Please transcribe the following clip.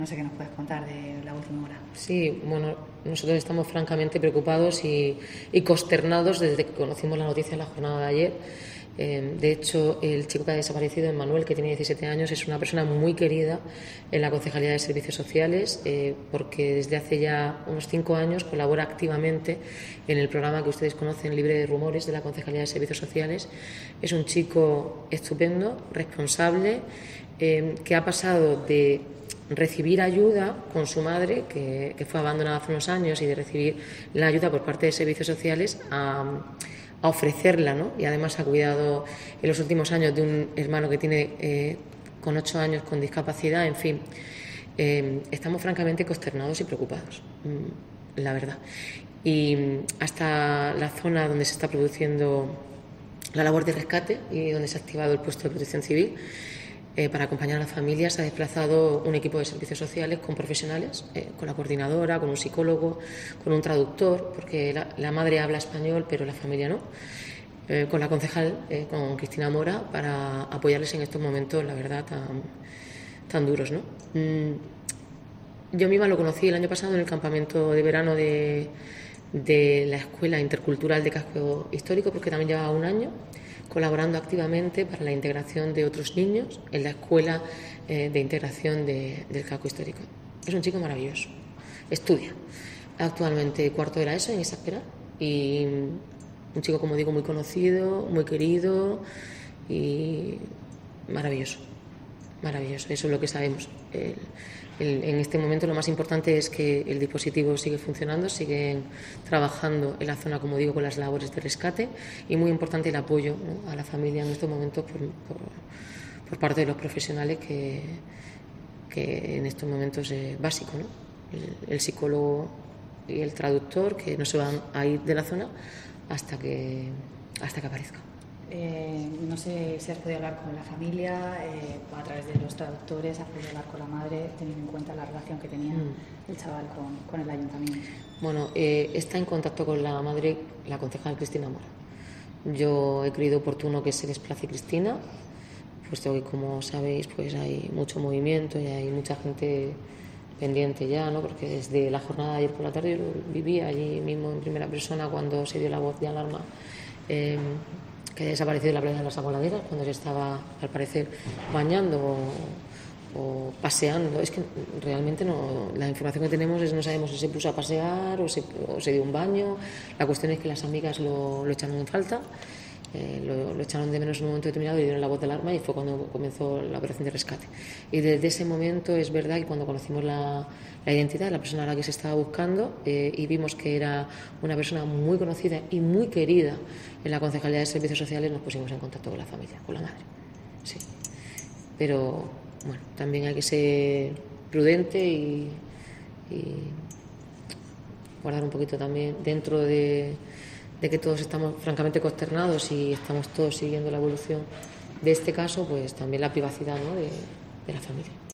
No sé qué nos puedes contar de la última hora. Sí, bueno, nosotros estamos francamente preocupados y consternados desde que conocimos la noticia en la jornada de ayer. De hecho, el chico que ha desaparecido, Emmanuel, que tiene 17 años, es una persona muy querida en la Concejalía de Servicios Sociales, porque desde hace ya unos 5 años colabora activamente en el programa que ustedes conocen, Libre de Rumores, de la Concejalía de Servicios Sociales. Es un chico estupendo, responsable, que ha pasado de recibir ayuda con su madre, que fue abandonada hace unos años, y de recibir la ayuda por parte de servicios sociales a ofrecerla, ¿no? Y además ha cuidado en los últimos años de un hermano que tiene con 8 años con discapacidad. En fin, estamos francamente consternados y preocupados, la verdad. Y hasta la zona donde se está produciendo la labor de rescate y donde se ha activado el puesto de protección civil, para acompañar a las familias se ha desplazado un equipo de servicios sociales con profesionales, con la coordinadora, con un psicólogo, con un traductor, porque la madre habla español pero la familia no, con la concejal, con Cristina Mora, para apoyarles en estos momentos, la verdad, tan duros, ¿no? Yo misma lo conocí el año pasado en el campamento de verano de la Escuela Intercultural de Casco Histórico, porque también llevaba un año colaborando activamente para la integración de otros niños en la Escuela de Integración del Casco Histórico. Es un chico maravilloso, estudia actualmente cuarto de la ESO en Isaspera, y un chico, como digo, muy conocido, muy querido y maravilloso, maravilloso. Eso es lo que sabemos. En este momento lo más importante es que el dispositivo sigue funcionando, siguen trabajando en la zona, como digo, con las labores de rescate, y muy importante el apoyo, ¿no?, a la familia en estos momentos por parte de los profesionales, que en estos momentos es básico, ¿no? El psicólogo y el traductor, que no se van a ir de la zona hasta que aparezca. No sé si has podido hablar con la familia, a través de los traductores, has podido hablar con la madre, teniendo en cuenta la relación que tenía el chaval con el ayuntamiento. Bueno, está en contacto con la madre, la concejal Cristina Mora. Yo he creído oportuno que se desplace Cristina, puesto que, como sabéis, pues hay mucho movimiento y hay mucha gente pendiente ya, ¿no? Porque desde la jornada de ayer por la tarde yo lo viví allí mismo en primera persona, cuando se dio la voz de alarma, que ha desaparecido en la playa de las Agoladeras, cuando se estaba, al parecer, bañando o paseando. Es que realmente no, la información que tenemos es, no sabemos si se puso a pasear o se dio un baño. La cuestión es que las amigas lo echaron en falta, lo echaron de menos en un momento determinado y dieron la voz de alarma, y fue cuando comenzó la operación de rescate. Y desde ese momento es verdad que cuando conocimos la identidad de la persona a la que se estaba buscando, y vimos que era una persona muy conocida y muy querida en la Concejalía de Servicios Sociales, nos pusimos en contacto con la familia, con la madre. Sí. Pero bueno, también hay que ser prudente y guardar un poquito también, dentro de que todos estamos francamente consternados y estamos todos siguiendo la evolución de este caso, pues también la privacidad, ¿no?, de la familia.